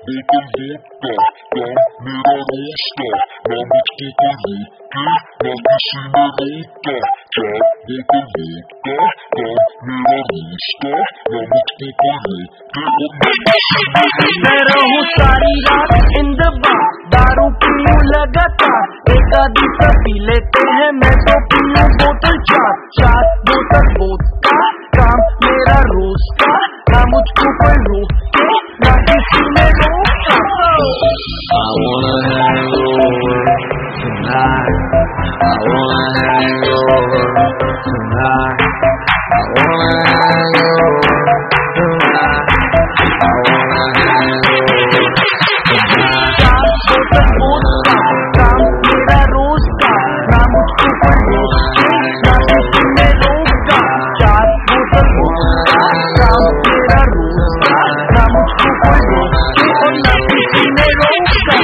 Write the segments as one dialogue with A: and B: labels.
A: बोतल वोडका काम मेरा रोज का, ना मुझको कोई रोके ना किसी ने रोका। 4 बोतल वोडका काम मेरा रोज का, ना मुझको कोई रोके और ना किसी ने रोका।
B: मैं रहूं सारी रात इन द बार, दारू पीऊं लगातार, एक आधी सब पी लेते हैं, मैं तो पीऊं बोतल 4 बोतल वोडका काम मेरा रोज का, ना मुझको कोई रोके ना किसी ने रोका।
C: I wanna hang over tonight. I wanna hang over tonight. I wanna hang over tonight. I wanna hang over tonight.
B: 4 बोतल वोडका काम मेरा रोज का, ना मुझको कोई रोके ना किसी ने रोका। 4 बोतल वोडका काम मेरा रोज का, ना मुझको कोई रोके और ना किसी ने रोका।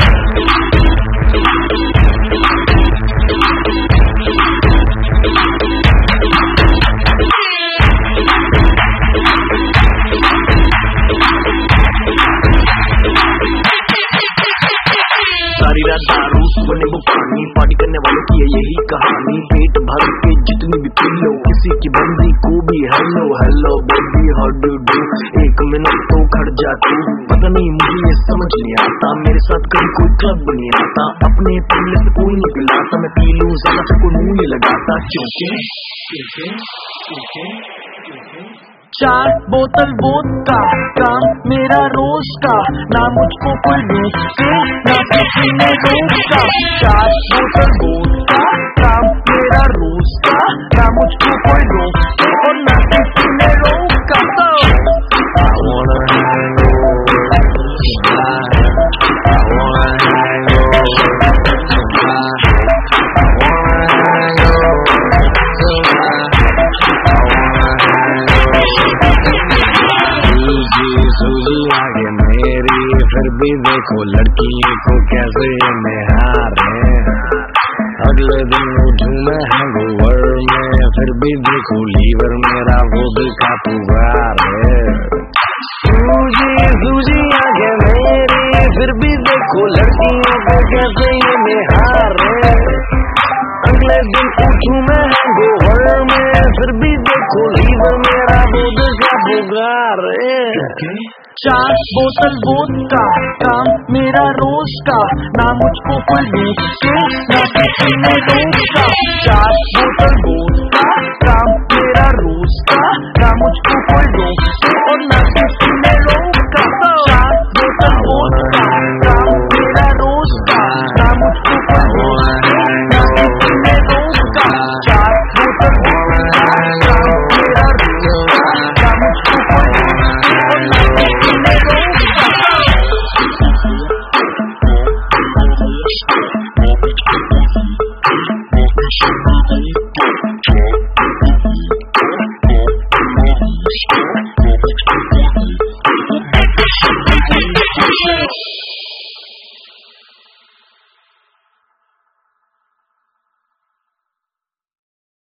B: सारी रात दारू सुबह नींबू पानी, पार्टी करने वालों की है यही कहानी। पेट भर के जितनी भी पी लो, किसी की बंदी को भी hello hello baby how do do, 1 minute तो खड़ जा तू। पता नहीं मुझे ये समझ नहीं आता, मेरे साथ कभी कोई क्लब नहीं आता, अपने पीने से कोई नहीं पिलाता, मैं पी लूं ज्यादा से कोई मुंह नहीं लगाता। क्योंकि 4 बोतल वोडका काम मेरा रोज का, ना मुझको कोई रोके ना किसी ने रोका। 4 बोतल वोडका काम मेरा रोज का, ना मुझको कोई रोके और ना किसी ने रोका।
C: I wanna hang over tonight. I wanna hang over tonight. I wanna hang over tonight. I wanna hang over tonight. सूजी आगे मेरी, फिर भी देखो लड़की को कैसे निहारे। अगले दिन उठूं मैं हैंगओवर में, फिर भी देखो लीवर मेरा वोडका पुकार है। सूजी आगे मेरी, फिर भी देखो लड़कियों को कैसे ये निहारे। अगले दिन उठूं मैं हैंगओवर में, फिर भी देखो लीवर मेरा वोडका पुकार है।
B: 4 बोतल वोडका काम मेरा रोज का, ना मुझको कोई रोके ना किसी ने रोका। 4